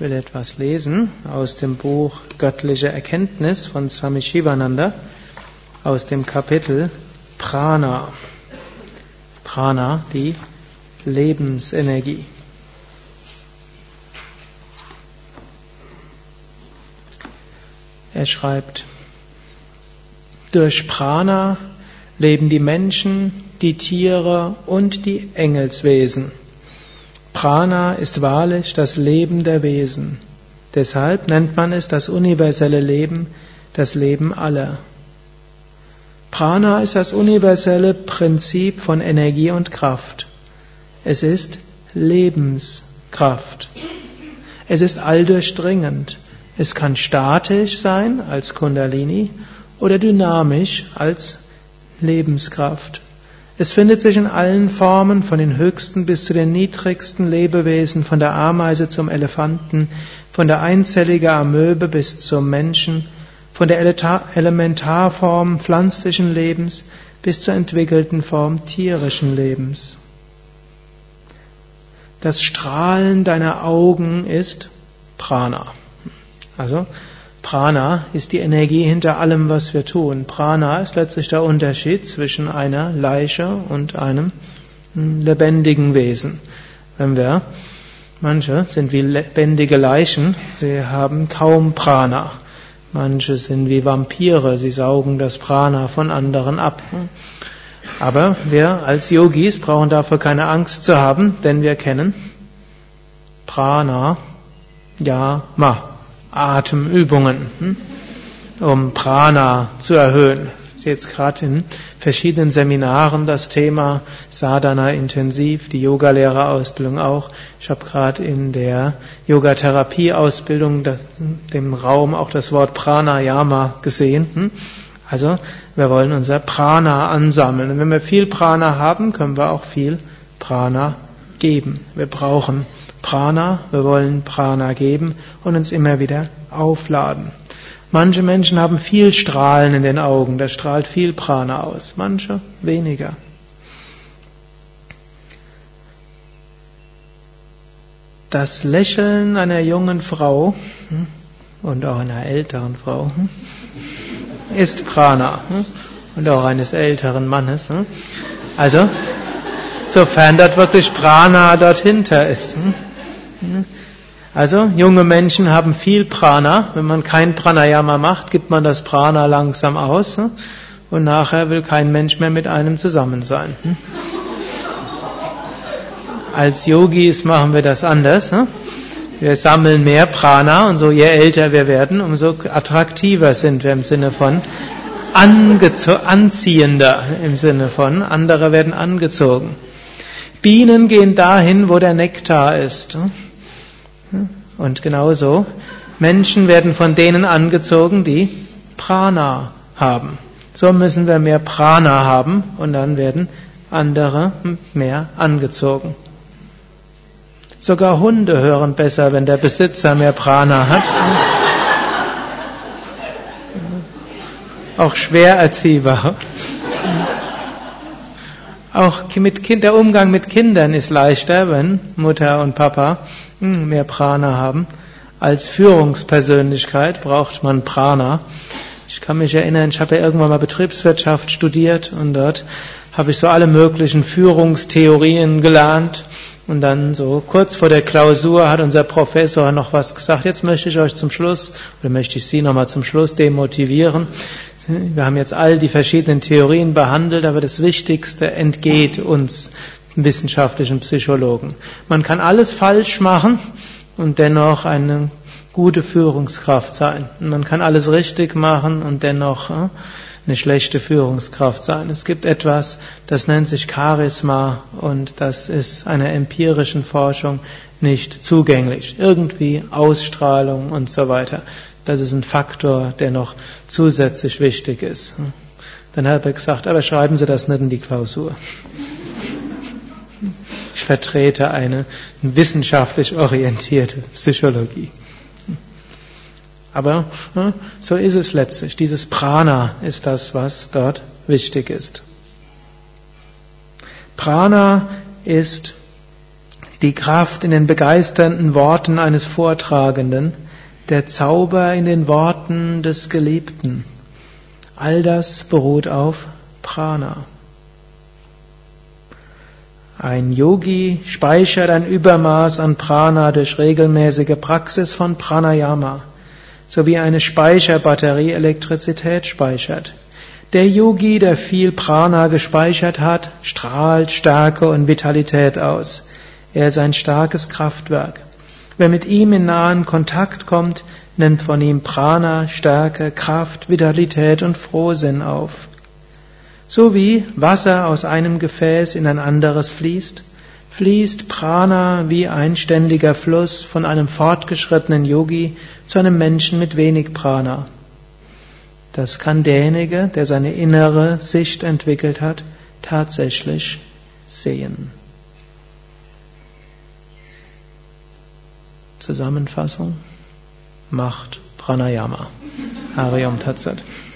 will etwas lesen aus dem Buch Göttliche Erkenntnis von Swami Shivananda aus dem Kapitel Prana. Prana, die Lebensenergie. Er schreibt: Durch Prana leben die Menschen, die Tiere und die Engelswesen. Prana ist wahrlich das Leben der Wesen. Deshalb nennt man es das universelle Leben, das Leben aller. Prana ist das universelle Prinzip von Energie und Kraft. Es ist Lebenskraft. Es ist alldurchdringend. Es kann statisch sein als Kundalini oder dynamisch als Lebenskraft. Es findet sich in allen Formen, von den höchsten bis zu den niedrigsten Lebewesen, von der Ameise zum Elefanten, von der einzelligen Amöbe bis zum Menschen, von der Elementarform pflanzlichen Lebens bis zur entwickelten Form tierischen Lebens. Das Strahlen deiner Augen ist Prana. Also Prana ist die Energie hinter allem, was wir tun. Prana ist letztlich der Unterschied zwischen einer Leiche und einem lebendigen Wesen. Manche sind wie lebendige Leichen, sie haben kaum Prana. Manche sind wie Vampire, sie saugen das Prana von anderen ab. Aber wir als Yogis brauchen dafür keine Angst zu haben, denn wir kennen Prana, Yama. Atemübungen, um Prana zu erhöhen. Ich sehe jetzt gerade in verschiedenen Seminaren das Thema Sadhana intensiv, die Yogalehrerausbildung auch. Ich habe gerade in der Yogatherapie-Ausbildung dem Raum auch das Wort Pranayama gesehen. Also wir wollen unser Prana ansammeln. Und wenn wir viel Prana haben, können wir auch viel Prana geben. Wir brauchen Prana, wir wollen Prana geben und uns immer wieder aufladen. Manche Menschen haben viel Strahlen in den Augen, da strahlt viel Prana aus, manche weniger. Das Lächeln einer jungen Frau und auch einer älteren Frau ist Prana und auch eines älteren Mannes. Also, sofern dort wirklich Prana dahinter ist. Also, junge Menschen haben viel Prana. Wenn man kein Pranayama macht, gibt man das Prana langsam aus. Und nachher will kein Mensch mehr mit einem zusammen sein. Als Yogis machen wir das anders. Wir sammeln mehr Prana und so je älter wir werden, umso attraktiver sind wir im Sinne von anziehender, im Sinne von andere werden angezogen. Bienen gehen dahin, wo der Nektar ist. Und genauso, Menschen werden von denen angezogen, die Prana haben. So müssen wir mehr Prana haben und dann werden andere mehr angezogen. Sogar Hunde hören besser, wenn der Besitzer mehr Prana hat. Auch schwer erziehbar. Auch der Umgang mit Kindern ist leichter, wenn Mutter und Papa mehr Prana haben. Als Führungspersönlichkeit braucht man Prana. Ich kann mich erinnern, ich habe ja irgendwann mal Betriebswirtschaft studiert und dort habe ich so alle möglichen Führungstheorien gelernt. Und dann so kurz vor der Klausur hat unser Professor noch was gesagt. Jetzt möchte ich euch zum Schluss, oder möchte ich Sie nochmal zum Schluss demotivieren. Wir haben jetzt all die verschiedenen Theorien behandelt, aber das Wichtigste entgeht uns wissenschaftlichen Psychologen. Man kann alles falsch machen und dennoch eine gute Führungskraft sein. Und man kann alles richtig machen und dennoch eine schlechte Führungskraft sein. Es gibt etwas, das nennt sich Charisma und das ist einer empirischen Forschung nicht zugänglich. Irgendwie Ausstrahlung und so weiter. Das ist ein Faktor, der noch zusätzlich wichtig ist. Dann hat er gesagt, aber schreiben Sie das nicht in die Klausur. Ich vertrete eine wissenschaftlich orientierte Psychologie. Aber so ist es letztlich. Dieses Prana ist das, was dort wichtig ist. Prana ist die Kraft in den begeisternden Worten eines Vortragenden, der Zauber in den Worten des Geliebten. All das beruht auf Prana. Ein Yogi speichert ein Übermaß an Prana durch regelmäßige Praxis von Pranayama, so wie eine Speicherbatterie Elektrizität speichert. Der Yogi, der viel Prana gespeichert hat, strahlt Stärke und Vitalität aus. Er ist ein starkes Kraftwerk. Wer mit ihm in nahen Kontakt kommt, nimmt von ihm Prana, Stärke, Kraft, Vitalität und Frohsinn auf. So wie Wasser aus einem Gefäß in ein anderes fließt, fließt Prana wie ein ständiger Fluss von einem fortgeschrittenen Yogi zu einem Menschen mit wenig Prana. Das kann derjenige, der seine innere Sicht entwickelt hat, tatsächlich sehen. Zusammenfassung: Macht Pranayama. Hari Om Tat Sat.